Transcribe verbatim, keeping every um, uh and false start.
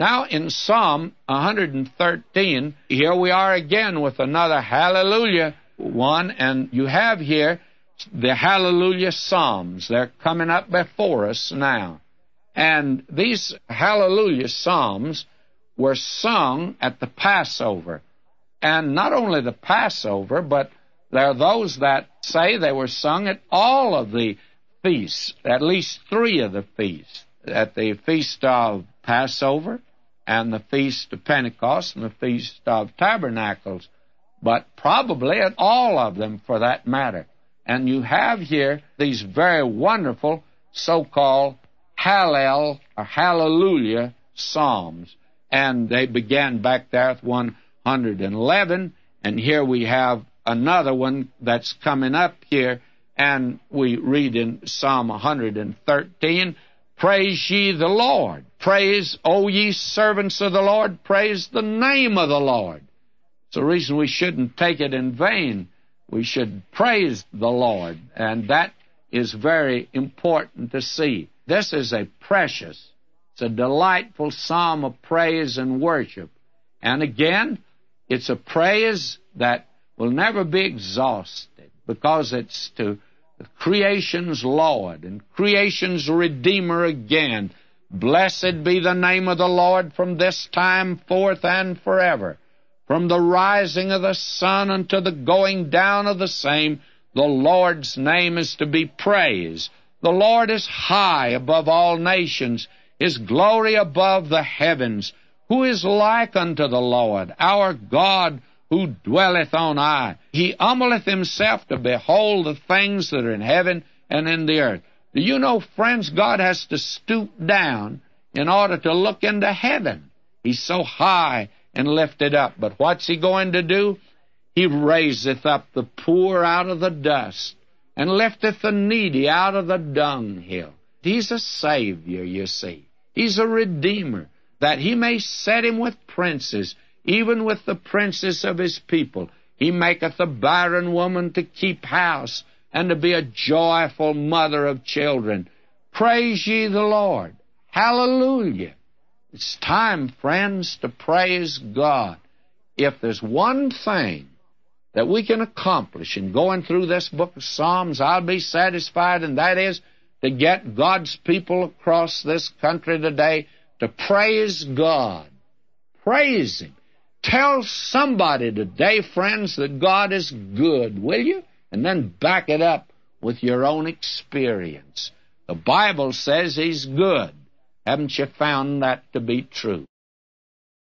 Now, in Psalm one thirteen, here we are again with another hallelujah one, and you have here the hallelujah psalms. They're coming up before us now. And these hallelujah psalms were sung at the Passover. And not only the Passover, but there are those that say they were sung at all of the feasts, at least three of the feasts, at the Feast of Passover and the Feast of Pentecost and the Feast of Tabernacles, but probably at all of them for that matter. And you have here these very wonderful so-called Hallel or Hallelujah Psalms. And they began back there at one eleven, and here we have another one that's coming up here, and we read in Psalm one thirteen, praise ye the Lord. Praise, O ye servants of the Lord, praise the name of the Lord. It's the reason we shouldn't take it in vain. We should praise the Lord, and that is very important to see. This is a precious, it's a delightful psalm of praise and worship. And again, it's a praise that will never be exhausted, because it's to creation's Lord and creation's Redeemer again. Blessed be the name of the Lord from this time forth and forever. From the rising of the sun unto the going down of the same, the Lord's name is to be praised. The Lord is high above all nations, His glory above the heavens. Who is like unto the Lord, our God, who dwelleth on high? He humbleth Himself to behold the things that are in heaven and in the earth. Do you know, friends, God has to stoop down in order to look into heaven. He's so high and lifted up. But what's He going to do? He raiseth up the poor out of the dust, and lifteth the needy out of the dunghill. He's a Savior, you see. He's a Redeemer, that He may set Him with princes, even with the princes of His people. He maketh a barren woman to keep house, and to be a joyful mother of children. Praise ye the Lord. Hallelujah. It's time, friends, to praise God. If there's one thing that we can accomplish in going through this book of Psalms, I'll be satisfied, and that is to get God's people across this country today to praise God. Praise Him. Tell somebody today, friends, that God is good, will you? And then back it up with your own experience. The Bible says He's good. Haven't you found that to be true?